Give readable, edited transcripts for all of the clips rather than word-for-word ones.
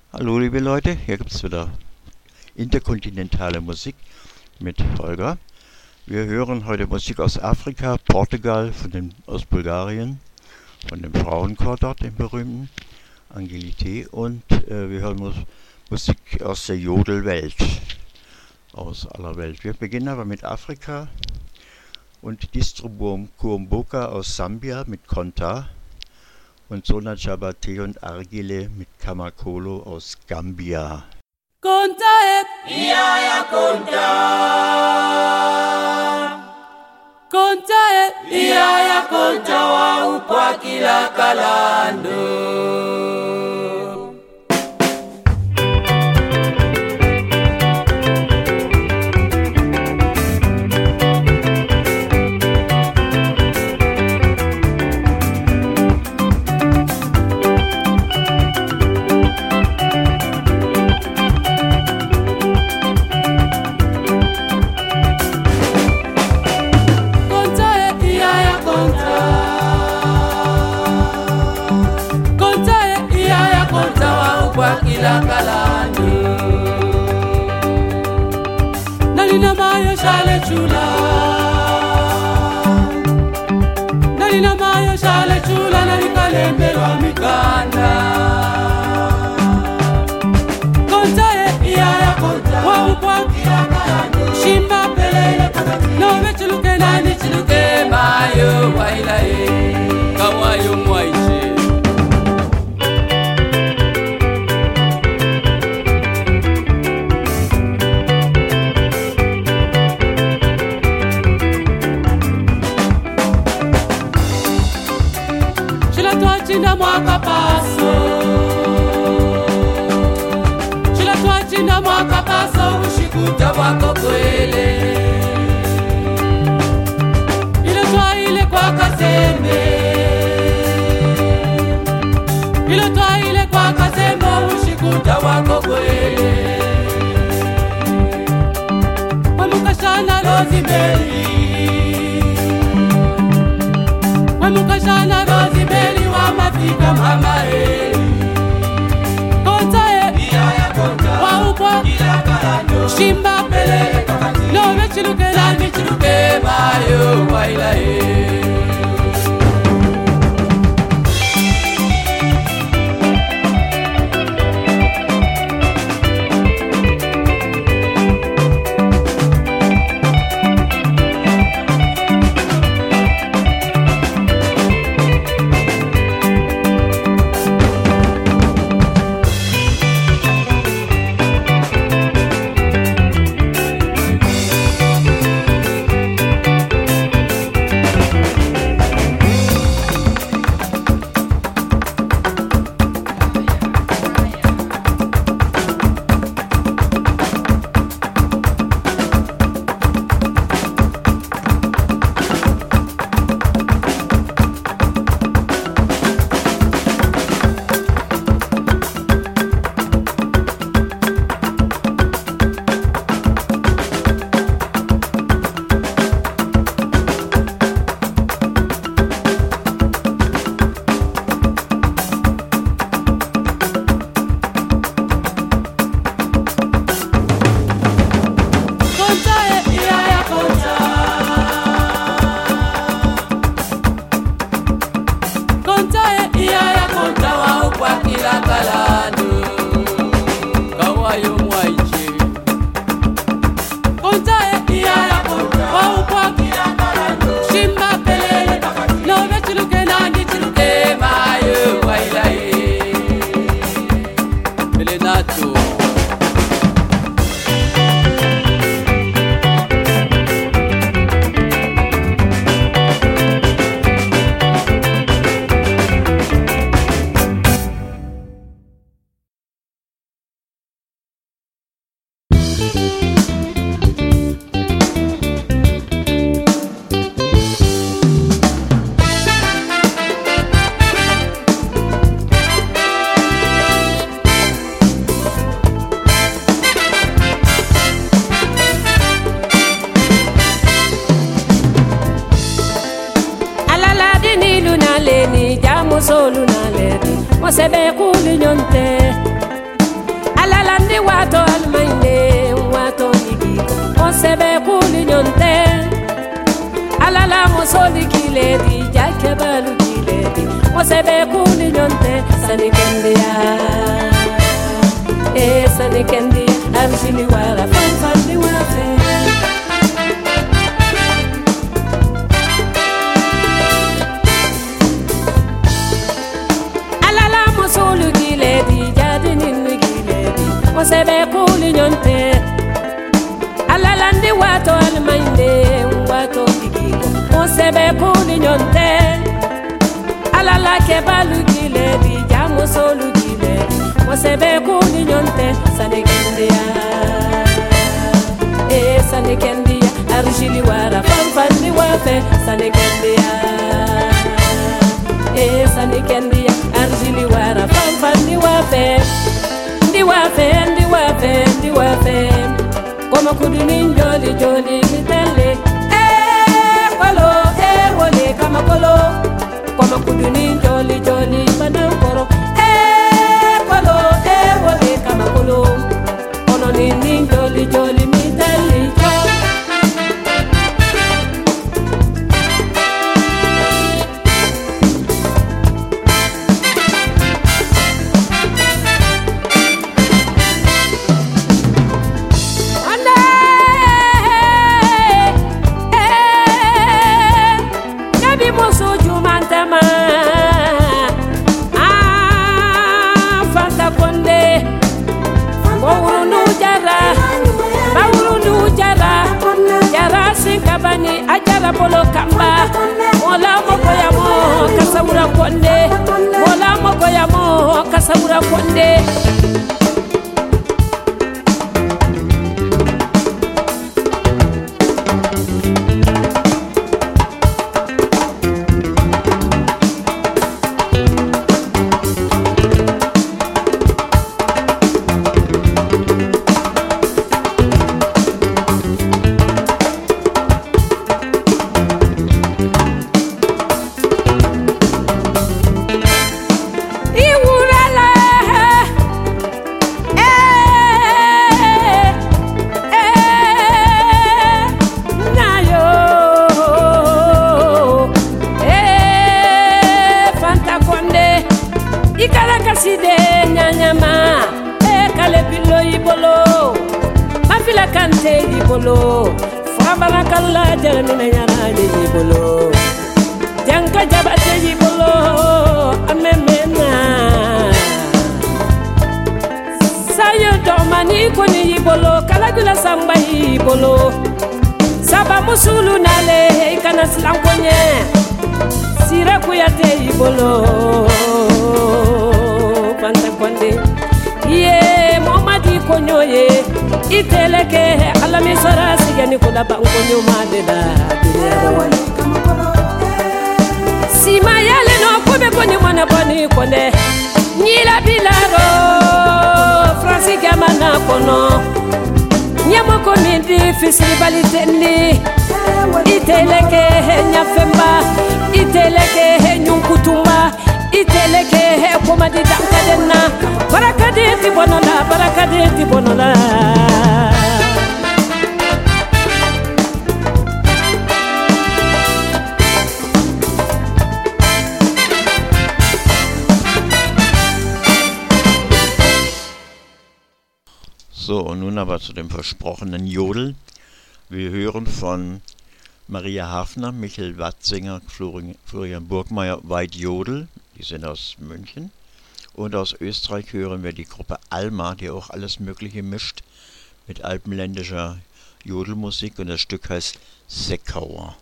Hallo liebe Leute, hier gibt es wieder interkontinentale Musik mit Holger. Wir hören heute Musik aus Afrika, Portugal, aus Bulgarien, von dem Frauenchor dort, dem berühmten Angelité, und wir hören Musik aus der Jodelwelt, aus aller Welt. Wir beginnen aber mit Afrika und Distro Kuomboka aus Sambia mit Konta und Sona Jabate und Argile mit Kamakolo aus Gambia. Konta ya konta. Konta ya konta wa upwa kila kalando. Kila kalani nalina mayo shale chula, nalina mayo shale chula, nalikalemberwa mikanda. Konta ya konta wa upwa kila kalani shimba pele nowe chiluke nani chiluke mayo wailae kawayo mwaiche. China mwaka paso, chila twa china mwaka paso, ushikuta wako kwele. Ile twa ile kwa kazembe, ile twa ile kwa kazembe, ushikuta wako kwele. Wamukashana rozimeli, wamukashana rozimeli. Mafika mama konta ya konta wa upwa kila kalando shimba pele nowe chiluke nani chiluke mayo wailae. solu na ledi mo sebe kuli nyonte musoli kiledi jake balu kiledi mosebe kuli nyonte sani kendia sani kendia arshili wala fanfandi wafe alala musoli kiledi jadi ninu kiledi mosebe kuli nyonte alalandi wato almainde wato bigiko mosebe kuli nyonte alala ke balu kiledi jamu solu kiledi mosebe kuli nyonte sanekendia sanekendia arjili wara fanfandi wafe sanekendia sanekendia arjili wara fanfandi wafe ndi wafe Como kudinin joli joli mitele kolo wole kama kolo Como kudinin joli joli banankoro kolo wole kama kolo Ono ninin joli joli mitele Kabani ajara bolo kamba mola moko ya mo kasawura konde mola moko ya mo kasawura konde Fabarakallah jaramina yaraje jibolo janka jabate jibolo amemena sayo domani koni jibolo kalagula samba jibolo saba musulu nale kana slankonye sira kuyate jibolo panta konde ye momadi konyoye iteleke alami sara sigani kula ba ngonyo madela sima yale no kobe koni mwana boni kone nyila bilaro fransi gamana kono nyamo komindi festivalite ni iteleke nyafemba iteleke nyunkutumba iteleke komadi dankadena barakadeti bonola So, und nun aber zu dem versprochenen Jodel. Wir hören von Maria Hafner, Michael Watzinger, Florian Burgmeier, White Jodel, die sind aus München. Und aus Österreich hören wir die Gruppe Alma, die auch alles Mögliche mischt mit alpenländischer Jodelmusik, und das Stück heißt Seckauer.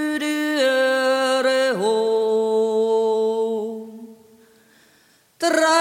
Tra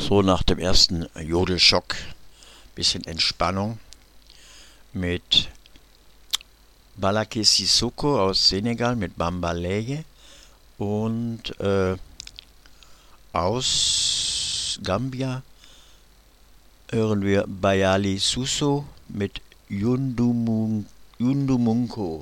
So nach dem ersten Jodelschock, bisschen Entspannung mit Balaké Sissoko aus Senegal mit Bambaleye und aus Gambia hören wir Bayali Suso mit Yundumunko.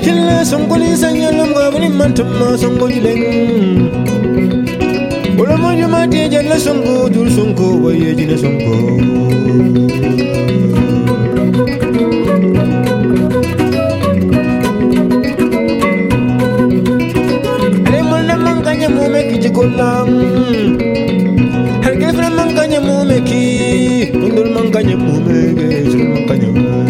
killa songoli sanyalam gabani mantama songolileng Ola moju mati jalla songo dul songo waye jina songo Ale mulna manganya mume ki jikolang Har gefra manganya mume ki Undul manganya mume ke sul manganya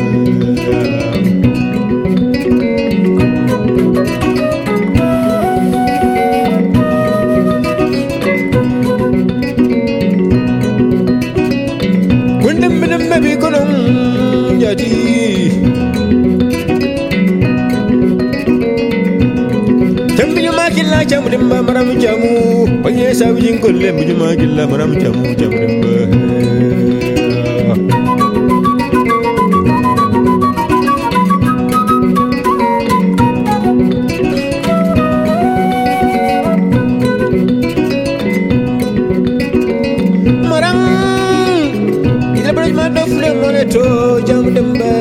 Baby kolom jadi Jambi makilla jamdimba maram jamu Panye sabjin kolle buju makilla maram jamu jamdimba to jam dembe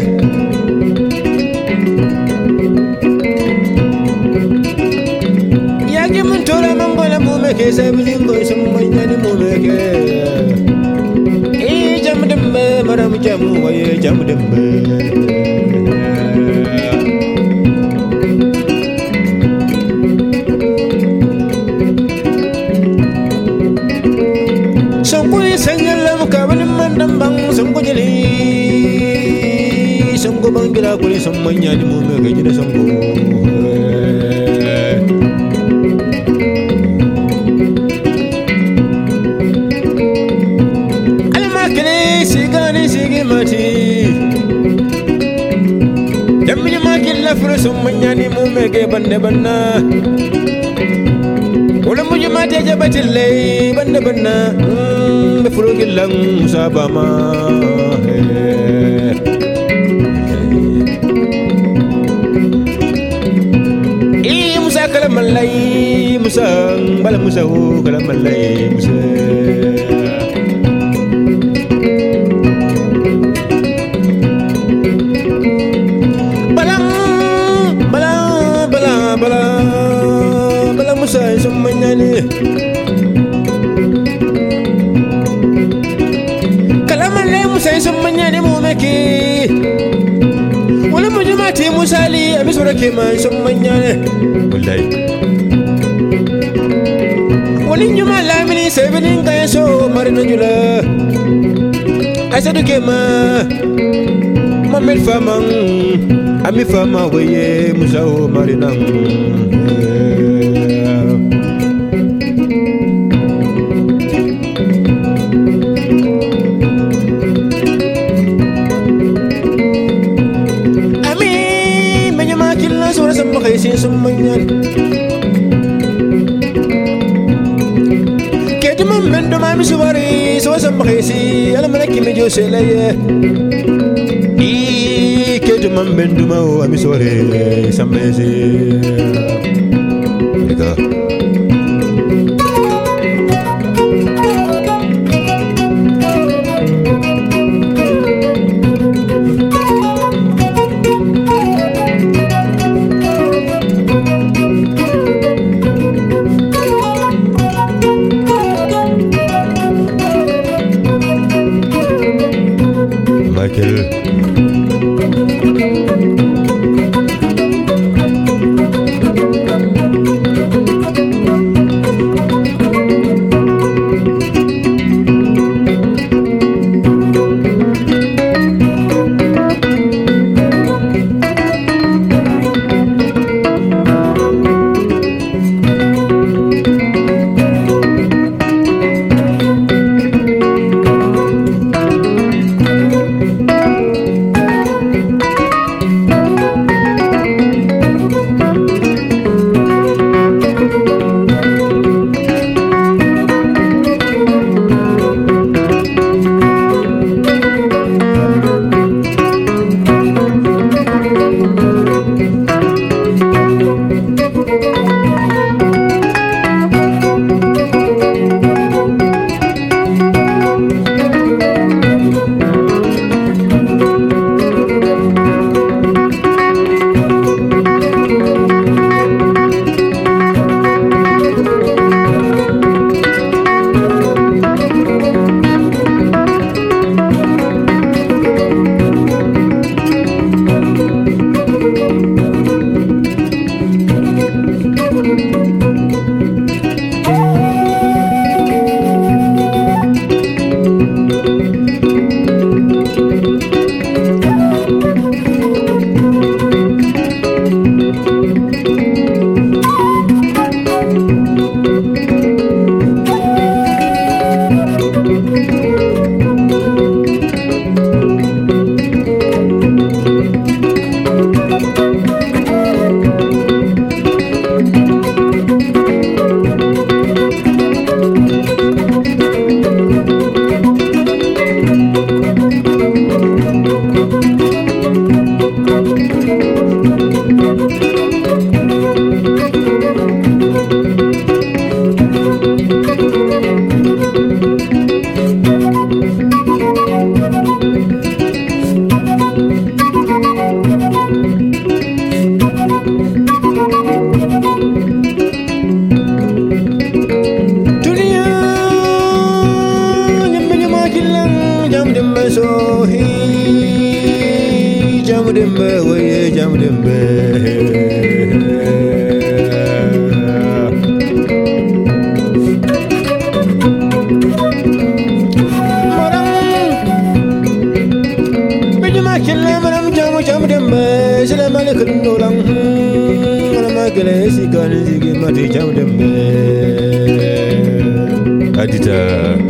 ya jam tola mangola mume ke sablingo sumanya ni mume ke jam dembe maram jamu waye jam dembe songkuli sanyalam kabani mandam bang songko jeli songko bang jela kuli sommanya ni mume ke jeda songko alma kele sigani sigi mati jammi makilla fure sommanya ni mume ke banne banna Ola muju mate jabatille banna banna be furugilang musabama musa kala malai musa bala musa kala malai musa bala musa summanyani kalamalle musa summanyani mumeki wala mujumati musali amisura keman summanyani wallahi wali nyuma lamini sebelin kaya so marina jula asadu kema mamel famang ami fama waye musa marina Makaisin sumanyan Kaya mamendo mami suwari Suwasan makaisi Alam malaki medyo selaya Kaya mamendo mau Ami suwari Samesi Ika dembe, oye jam dembe. Jam dembe, sila male kundolang, mana magale si kan si mati jam dembe. Adita.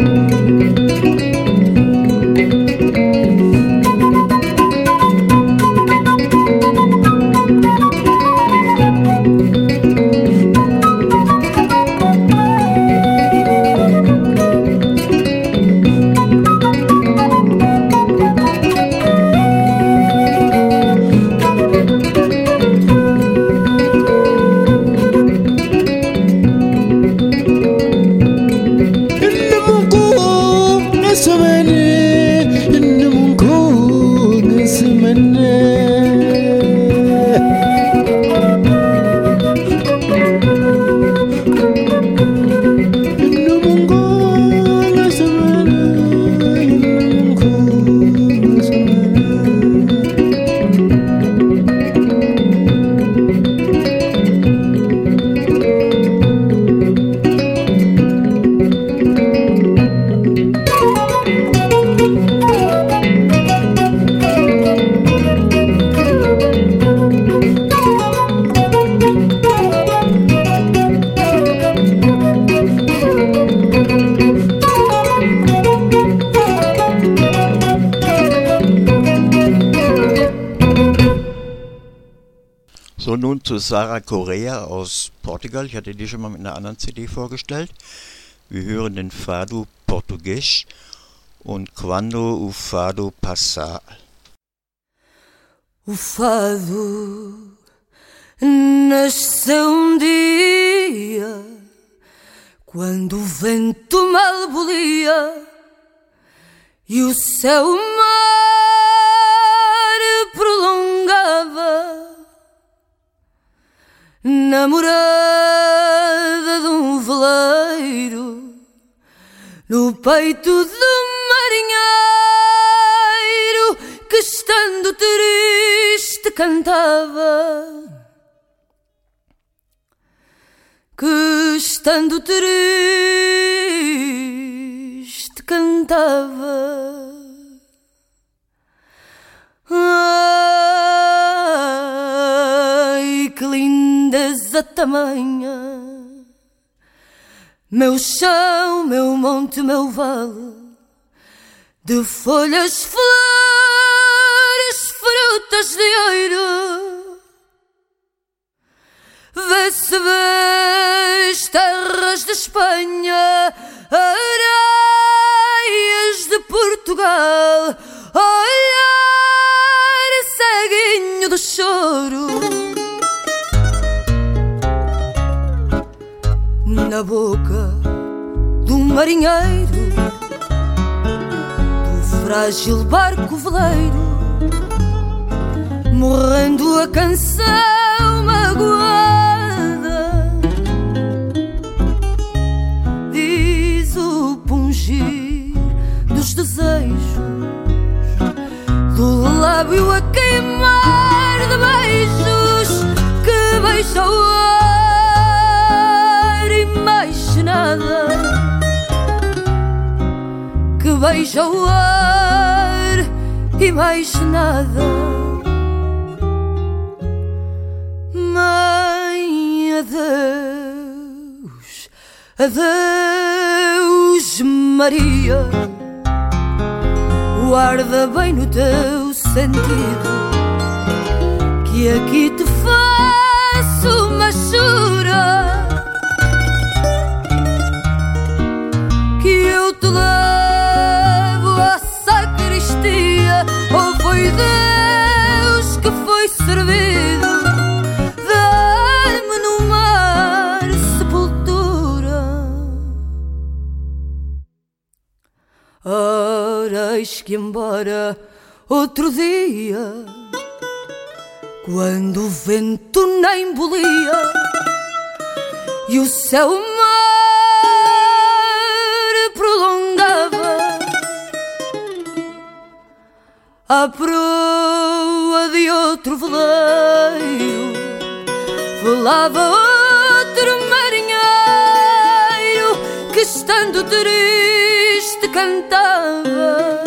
So, nun zu Sarah Correa aus Portugal. Ich hatte die schon mal mit einer anderen CD vorgestellt. Wir hören den Fado Português und Quando o Fado Passar. O fado nasceu dia quando o vento mal bolia e o céu mar prolongava. Namorada de veleiro no peito do marinheiro que estando triste cantava, que estando triste cantava. Ai, que lindeza tamanha, meu chão, meu monte, meu vale, de folhas, flores, frutas de ouro. Vê-se, vês terras de Espanha, areias de Portugal, olhar ceguinho do choro. Na boca do marinheiro, do frágil barco veleiro, morrendo a canção magoada, diz o pungir dos desejos, do lábio a queimar de beijos que beija o ar e mais nada, que beija o ar e mais nada. Mãe, adeus, adeus Maria, guarda bem no teu sentido, que aqui te faço uma jura, que eu te levo à sacristia, ou foi Deus que foi servido dar-me no mar sepultura. Ora, eis que embora outro dia, quando o vento nem bolia e o céu mar prolongava, à proa de outro veleiro, velava outro marinheiro que, estando triste, cantava,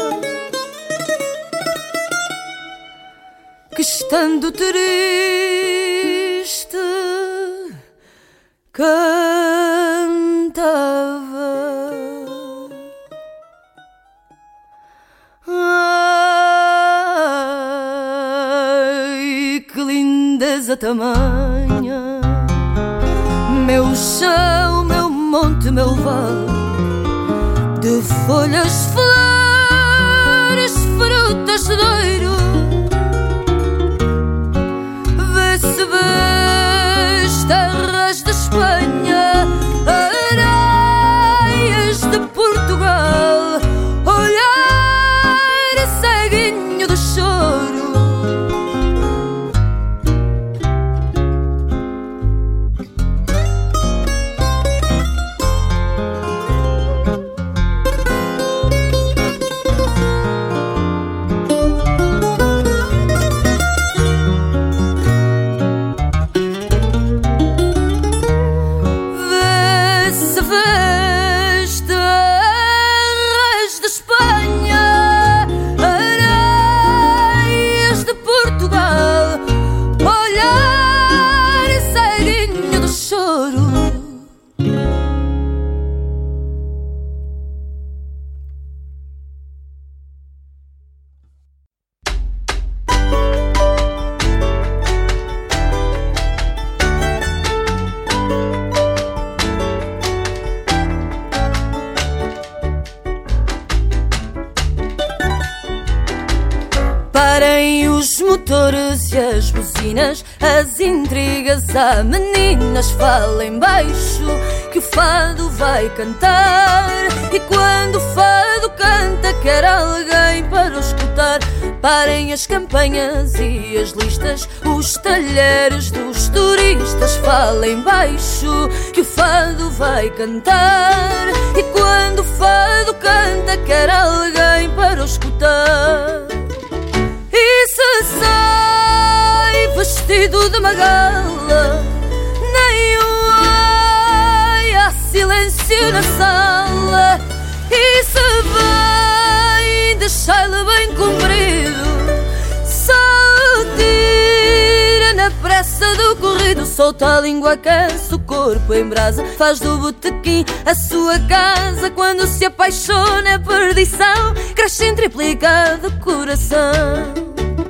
que, estando triste, cantava. Ai, que lindeza tamanha, meu chão, meu monte, meu vale, de folhas, flores, frutas de doiro. Vê-se, vês terras de Espanha, areias de Portugal, olhar ceguinho de choro. Parem os motores e as buzinas, as intrigas, há meninas, falem baixo, que o fado vai cantar. E quando o fado canta, quer alguém para o escutar. Parem as campanhas e as listas, os talheres dos turistas, falem baixo, que o fado vai cantar. E quando o fado canta, quer alguém para o escutar. E se sai vestido de magala, nem um ai, há silêncio na sala. E se vem, deixai-lhe bem comprido, só tira na pressa do corrido. Solta a língua, aquece o corpo em brasa, faz do botequim a sua casa. Quando se apaixona é perdição, cresce em triplicado o coração.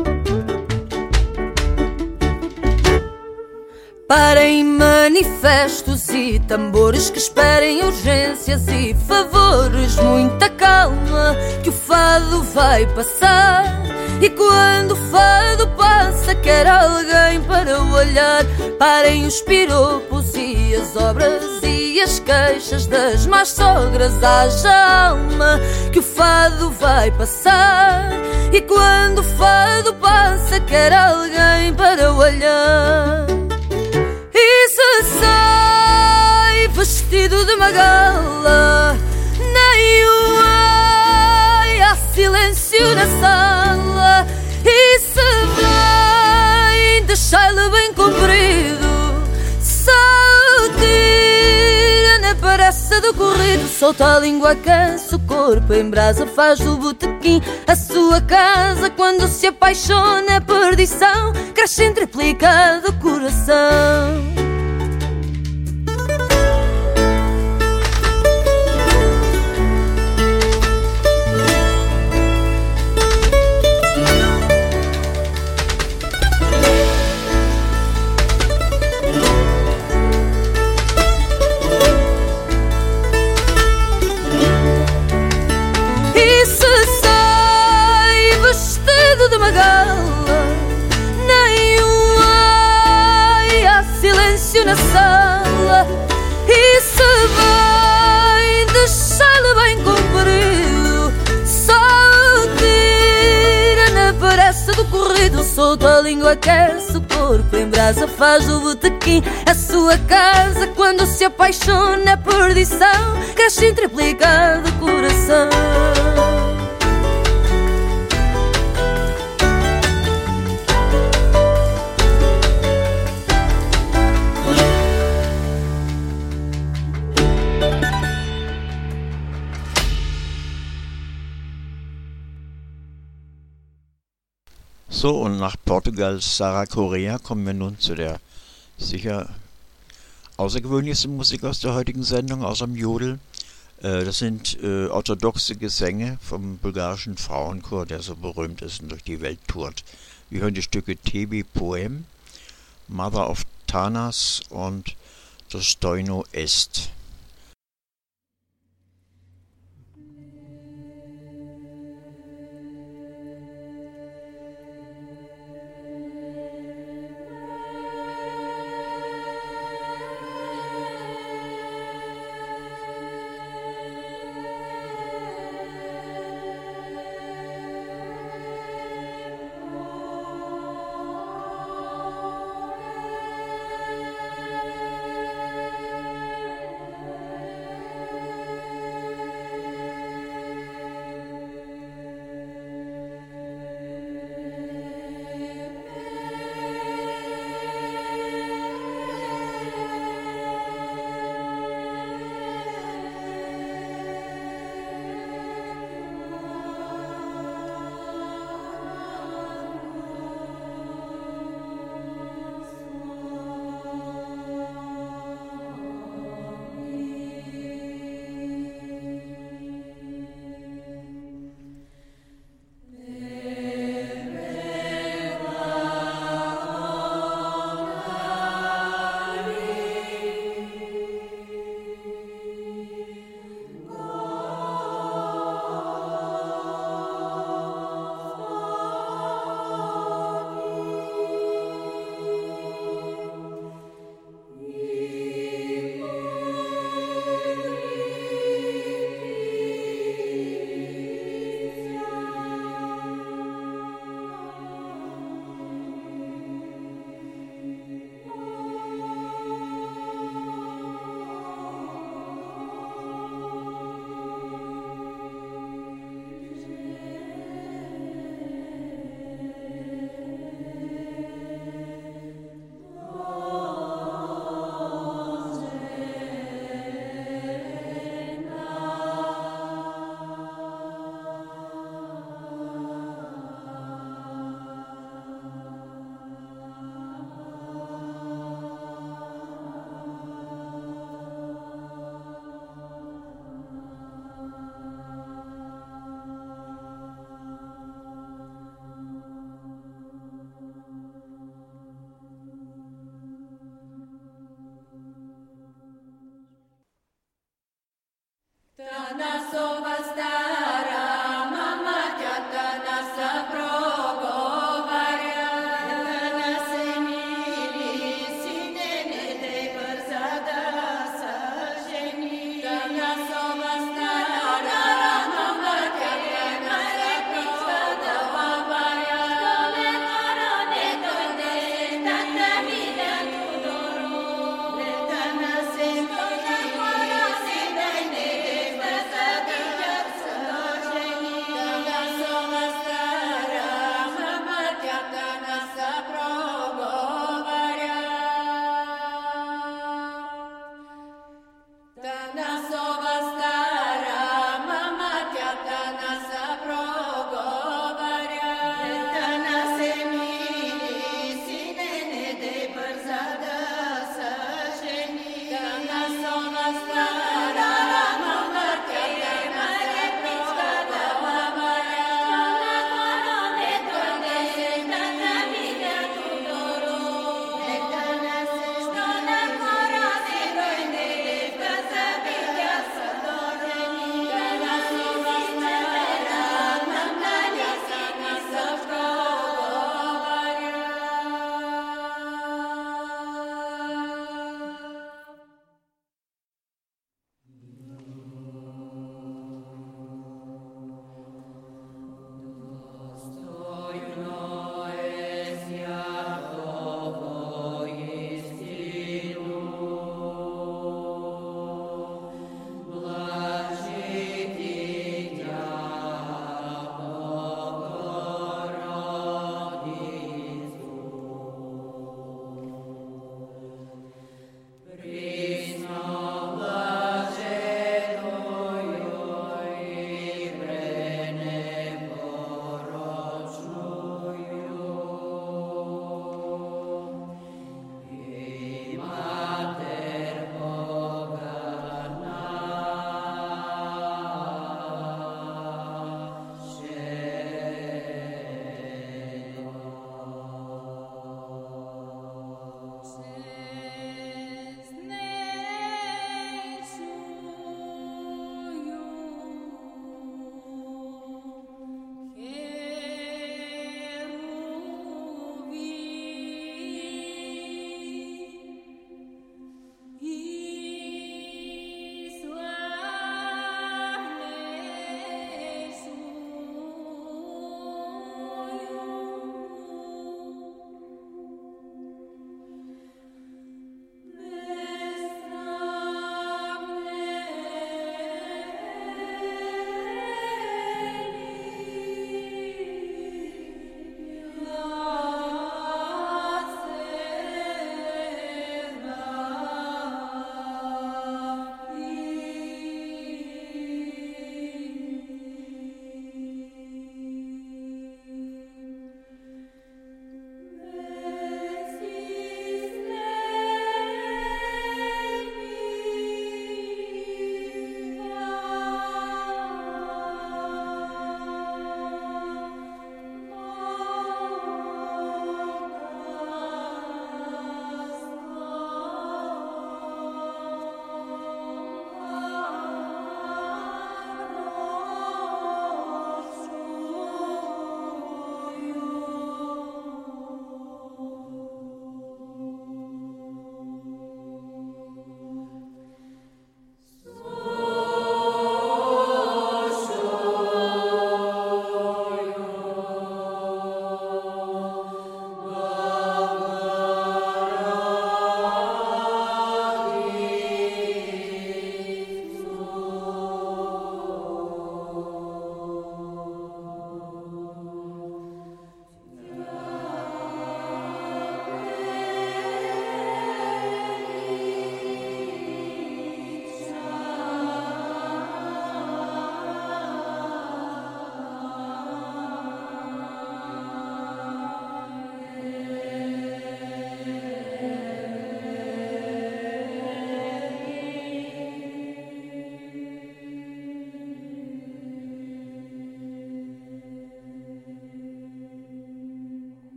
Parem manifestos e tambores, que esperem urgências e favores. Muita calma, que o fado vai passar. E quando o fado passa, quer alguém para o olhar. Parem os piropos e as obras e as queixas das más sogras. Haja alma, que o fado vai passar. E quando o fado passa, quer alguém para o olhar. E se sai vestido de magala, nem um ai, há silêncio na sala. E se vem, deixai-lhe bem comprido, só tira na pressa do corrido. Solta a língua, aquece o corpo em brasa, faz do botequim a sua casa. Quando se apaixona é perdição, cresce em triplicado o coração. De magala, nem um ai, há silêncio na sala. E se vem, deixai-lhe bem comprido, só tira na pressa do corrido. Solta a língua, aquece o corpo em brasa, faz do botequim a sua casa. Quando se apaixona é perdição, cresce em triplicado o coração. So, und nach Portugals Sarah Correa kommen wir nun zu der sicher außergewöhnlichsten Musik aus der heutigen Sendung, außer dem Jodel. Das sind orthodoxe Gesänge vom bulgarischen Frauenchor, der so berühmt ist und durch die Welt tourt. Wir hören die Stücke Tebi Poem, Mother of Tanas und Dostojno Est.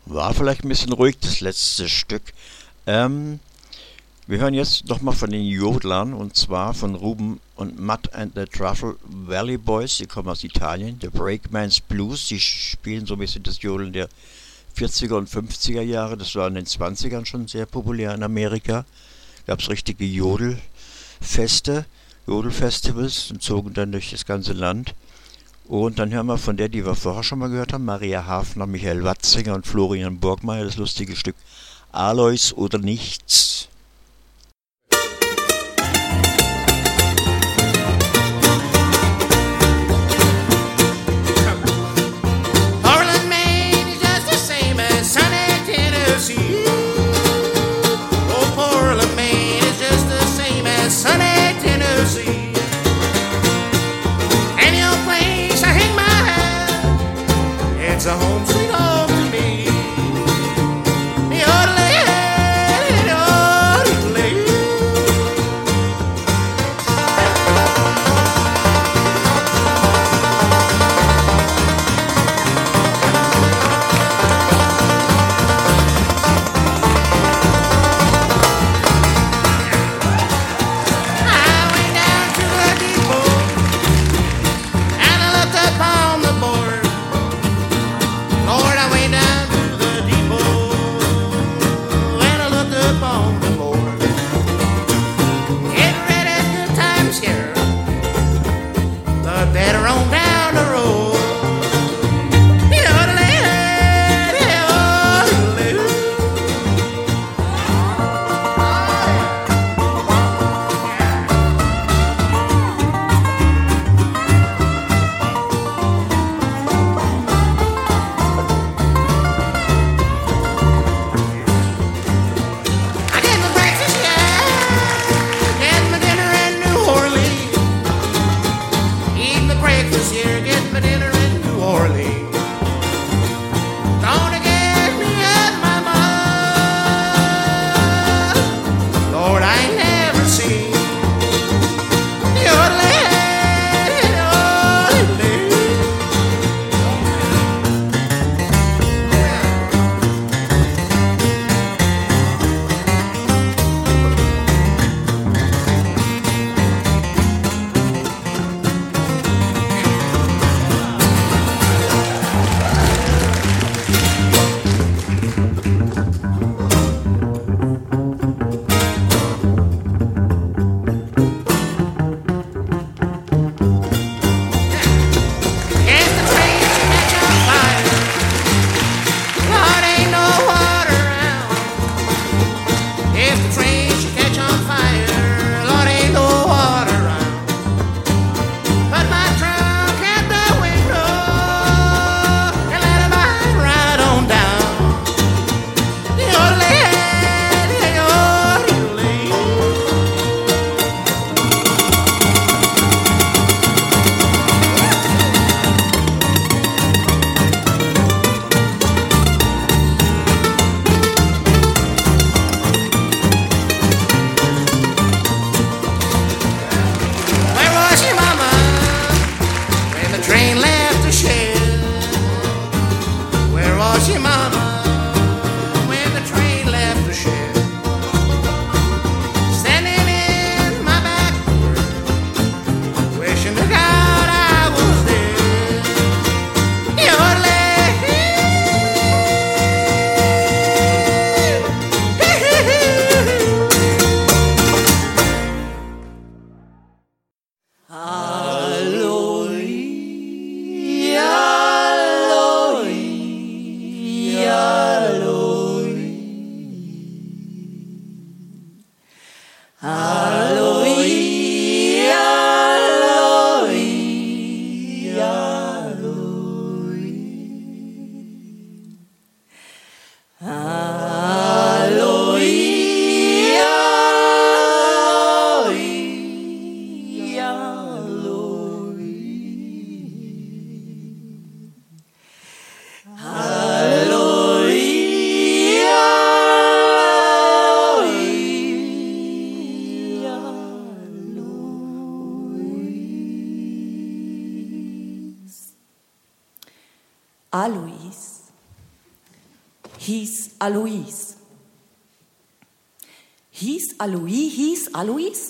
War vielleicht ein bisschen ruhig, das letzte Stück. Wir hören jetzt nochmal von den Jodlern, und zwar von Ruben und Matt and the Truffle Valley Boys. Die kommen aus Italien, der Breakman's Blues. Die spielen so ein bisschen das Jodeln der 40er und 50er Jahre. Das war in den 20ern schon sehr populär in Amerika. Gab es richtige Jodelfeste, Jodelfestivals, und zogen dann durch das ganze Land. Und dann hören wir von der, die wir vorher schon mal gehört haben, Maria Hafner, Michael Watzinger und Florian Burgmeier, das lustige Stück Alois oder Nichts. Portland, Maine is just the same as sunny Tennessee. Oh, Portland, Maine is just the same as sunny Tennessee. It's a home sweet home to me. I went down to the depot and I looked upon the board. Lord, I went down to the depot and I looked upon the board. It read as good times here, but better on down the road. I get my breakfast, yeah, get my dinner in New Orleans. Eat my breakfast here, get my dinner in New Orleans. Gonna get me at my mother. Lord, I ain't never seen If the train should catch on fire, Lord, ain't no water around. If the train should catch on fire, Lord, ain't no water around. Put my trunk at the window and let it ride on down. Where was your mama when the train left the shed? Where was your mama when the train left the shed? Standing in my back porch, wishing to God I was there. Alois. hieß Alois. Hieß Alois?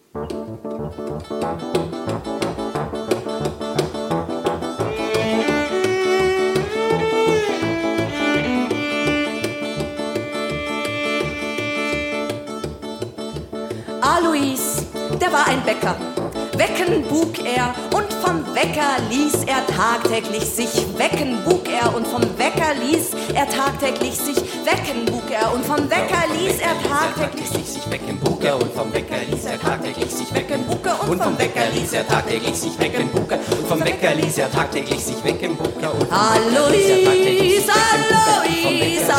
Alois, der war ein Bäcker. Wecken bug er und vom Wecker ließ er tagtäglich sich wecken bug er und vom Wecker ließ er tagtäglich sich wecken bug er und vom Wecker ließ er tagtäglich sich wecken bug er und vom Wecker ließ er tagtäglich sich wecken bug er und vom Wecker ließ er tagtäglich sich wecken bug er und vom Wecker ließ er tagtäglich sich wecken bug er und Alois, Alois,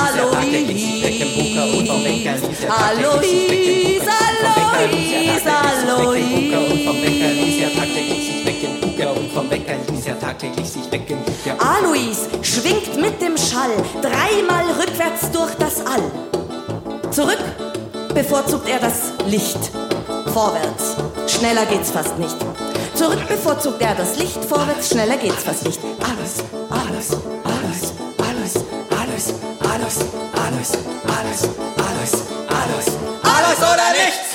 Alois, Alois, Alois, Alois schwingt mit dem Schall dreimal rückwärts durch das All. Zurück bevorzugt er das Licht. Vorwärts, schneller geht's fast nicht. Zurück bevorzugt er das Licht. Vorwärts, schneller geht's fast nicht. Alles, alles, alles, alles, alles, alles, alles, alles, alles, alles, alles oder nichts!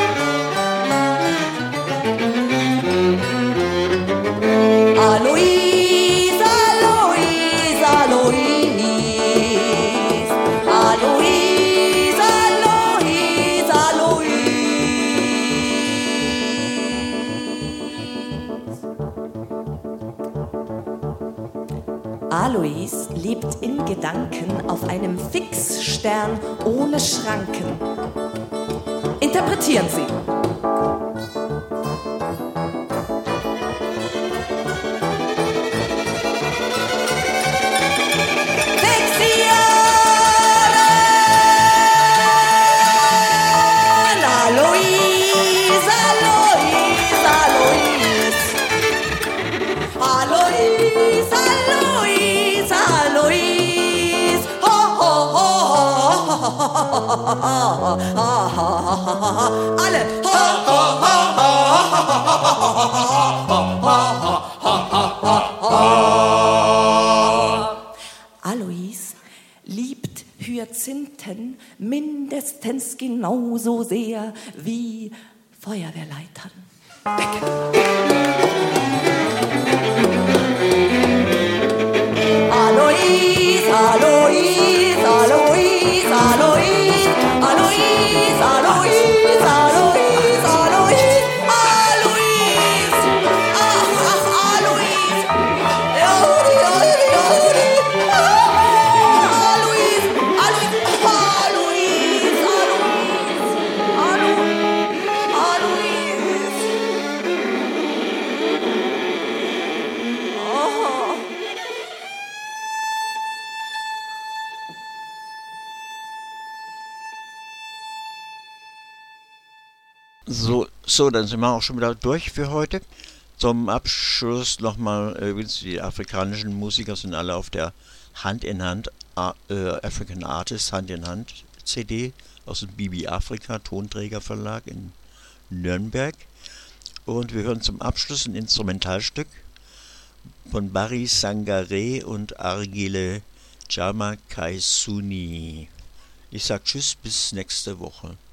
Alois, Alois, Alois, Alois, Alois, Alois. Alois lebt in Gedanken auf einem Fixstern ohne Schranken. Interpretieren Sie. Alle! Alois liebt Hyazinthen mindestens genauso sehr wie Feuerwehrleitern. Alois, Alois, Alois, Alois, Alois, Alois, Alois, Alois, Alois, ach, Alois, Alois, So, dann sind wir auch schon wieder durch für heute. Zum Abschluss nochmal, die afrikanischen Musiker sind alle auf der Hand in Hand, African Artists Hand in Hand CD aus dem Bibi Afrika Tonträgerverlag in Nürnberg. Und wir hören zum Abschluss ein Instrumentalstück von Barry Sangaré und Argile Jama Kaisuni. Ich sag Tschüss, bis nächste Woche.